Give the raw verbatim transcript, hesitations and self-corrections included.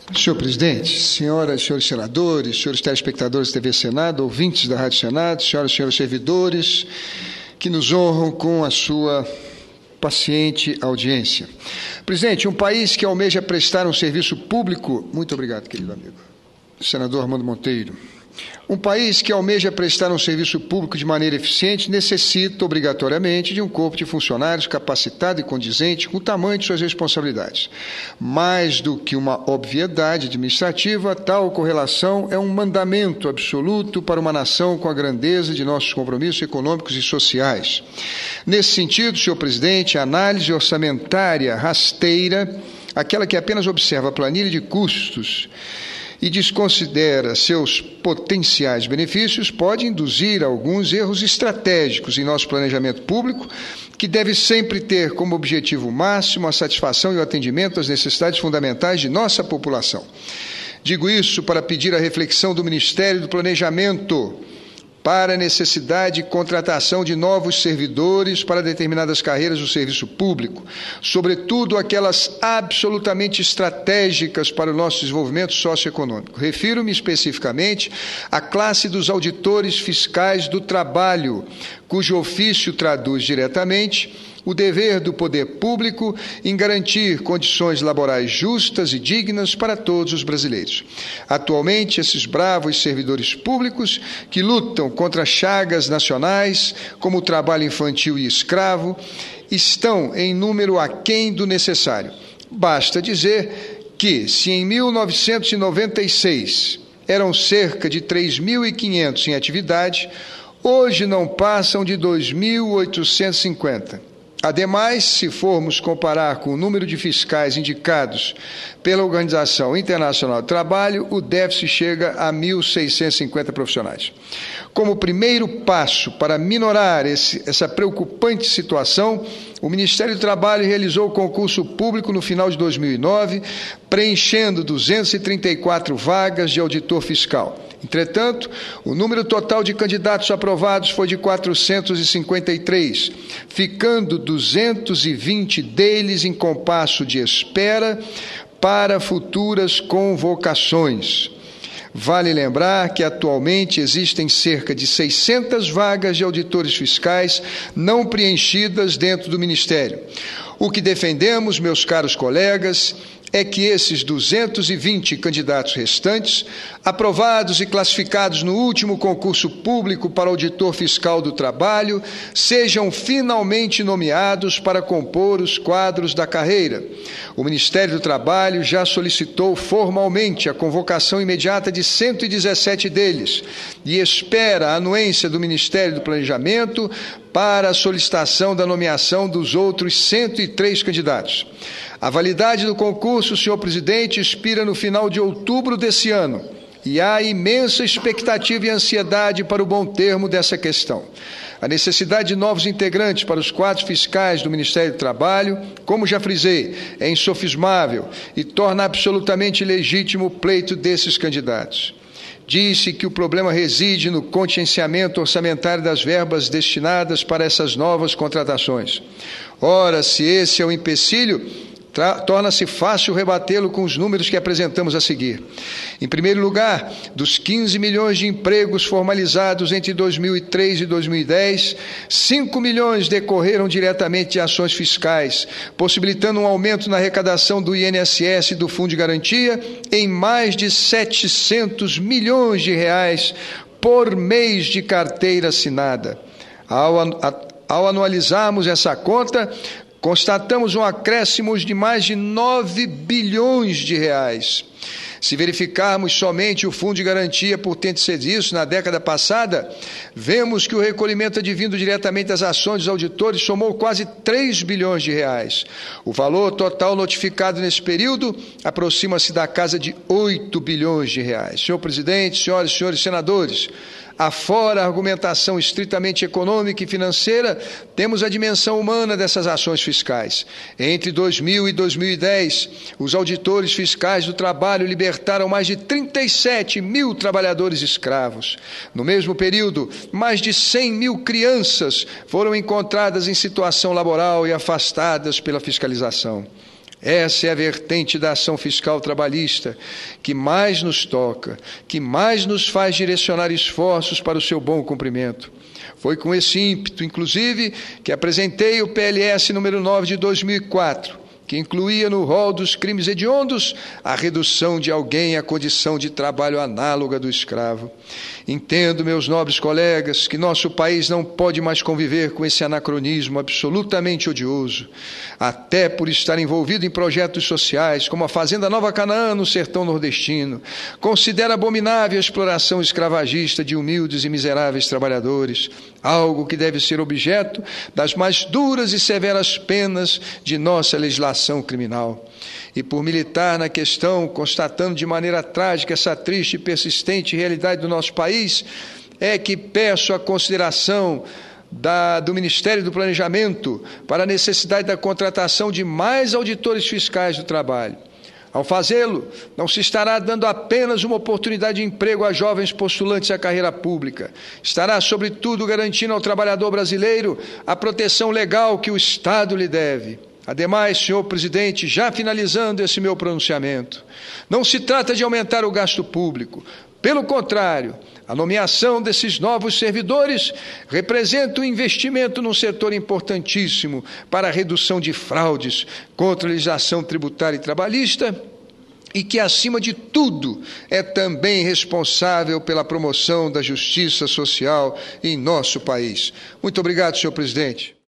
Senhor presidente, senhoras e senhores senadores, senhores telespectadores da T V Senado, ouvintes da Rádio Senado, senhoras e senhores servidores que nos honram com a sua paciente audiência. Presidente, um país que almeja prestar um serviço público... Muito obrigado, querido amigo. Senador Armando Monteiro. Um país que almeja prestar um serviço público de maneira eficiente necessita, obrigatoriamente, de um corpo de funcionários capacitado e condizente com o tamanho de suas responsabilidades. Mais do que uma obviedade administrativa, tal correlação é um mandamento absoluto para uma nação com a grandeza de nossos compromissos econômicos e sociais. Nesse sentido, senhor presidente, a análise orçamentária rasteira, aquela que apenas observa a planilha de custos e desconsidera seus potenciais benefícios, pode induzir alguns erros estratégicos em nosso planejamento público, que deve sempre ter como objetivo máximo a satisfação e o atendimento às necessidades fundamentais de nossa população. Digo isso para pedir a reflexão do Ministério do Planejamento para a necessidade de contratação de novos servidores para determinadas carreiras do serviço público, sobretudo aquelas absolutamente estratégicas para o nosso desenvolvimento socioeconômico. Refiro-me especificamente à classe dos auditores fiscais do trabalho, cujo ofício traduz diretamente o dever do poder público em garantir condições laborais justas e dignas para todos os brasileiros. Atualmente, esses bravos servidores públicos que lutam contra chagas nacionais, como o trabalho infantil e escravo, estão em número aquém do necessário. Basta dizer que, se em mil novecentos e noventa e seis eram cerca de três mil e quinhentos em atividade, hoje não passam de dois mil oitocentos e cinquenta. Ademais, se formos comparar com o número de fiscais indicados pela Organização Internacional do Trabalho, o déficit chega a mil seiscentos e cinquenta profissionais. Como primeiro passo para minorar esse, essa preocupante situação, o Ministério do Trabalho realizou o concurso público no final de dois mil e nove, preenchendo duzentas e trinta e quatro vagas de auditor fiscal. Entretanto, o número total de candidatos aprovados foi de quatrocentos e cinquenta e três, ficando duzentos e vinte deles em compasso de espera para futuras convocações. Vale lembrar que atualmente existem cerca de seiscentas vagas de auditores fiscais não preenchidas dentro do Ministério. O que defendemos, meus caros colegas, é que esses duzentos e vinte candidatos restantes, aprovados e classificados no último concurso público para auditor fiscal do trabalho, sejam finalmente nomeados para compor os quadros da carreira. O Ministério do Trabalho já solicitou formalmente a convocação imediata de cento e dezessete deles e espera a anuência do Ministério do Planejamento para a solicitação da nomeação dos outros cento e três candidatos. A validade do concurso, senhor presidente, expira no final de outubro desse ano e há imensa expectativa e ansiedade para o bom termo dessa questão. A necessidade de novos integrantes para os quadros fiscais do Ministério do Trabalho, como já frisei, é insofismável e torna absolutamente legítimo o pleito desses candidatos. Disse que o problema reside no contingenciamento orçamentário das verbas destinadas para essas novas contratações. Ora, se esse é o empecilho, torna-se fácil rebatê-lo com os números que apresentamos a seguir. Em primeiro lugar, dos quinze milhões de empregos formalizados entre dois mil e três e dois mil e dez, cinco milhões decorreram diretamente de ações fiscais, possibilitando um aumento na arrecadação do I N S S e do Fundo de Garantia em mais de setecentos milhões de reais por mês de carteira assinada. Ao, a, ao anualizarmos essa conta, constatamos um acréscimo de mais de nove bilhões de reais. Se verificarmos somente o Fundo de Garantia por tempo de serviço na década passada, vemos que o recolhimento advindo diretamente das ações dos auditores somou quase três bilhões de reais. O valor total notificado nesse período aproxima-se da casa de oito bilhões de reais. Senhor presidente, senhoras e senhores senadores, afora a argumentação estritamente econômica e financeira, temos a dimensão humana dessas ações fiscais. Entre dois mil e dois mil e dez, os auditores fiscais do trabalho libertaram mais de trinta e sete mil trabalhadores escravos. No mesmo período, mais de cem mil crianças foram encontradas em situação laboral e afastadas pela fiscalização. Essa é a vertente da ação fiscal trabalhista que mais nos toca, que mais nos faz direcionar esforços para o seu bom cumprimento. Foi com esse ímpeto, inclusive, que apresentei o P L S número nove de dois mil e quatro, que incluía no rol dos crimes hediondos a redução de alguém à condição de trabalho análoga do escravo. Entendo, meus nobres colegas, que nosso país não pode mais conviver com esse anacronismo absolutamente odioso, até por estar envolvido em projetos sociais, como a Fazenda Nova Canaã no sertão nordestino. Considera abominável a exploração escravagista de humildes e miseráveis trabalhadores, algo que deve ser objeto das mais duras e severas penas de nossa legislação criminal. E por militar na questão, constatando de maneira trágica essa triste e persistente realidade do nosso país, é que peço a consideração da, do Ministério do Planejamento para a necessidade da contratação de mais auditores fiscais do trabalho. Ao fazê-lo, não se estará dando apenas uma oportunidade de emprego a jovens postulantes à carreira pública. Estará, sobretudo, garantindo ao trabalhador brasileiro a proteção legal que o Estado lhe deve. Ademais, senhor presidente, já finalizando esse meu pronunciamento, não se trata de aumentar o gasto público. Pelo contrário, a nomeação desses novos servidores representa um investimento num setor importantíssimo para a redução de fraudes contra a legislação tributária e trabalhista e que, acima de tudo, é também responsável pela promoção da justiça social em nosso país. Muito obrigado, senhor presidente.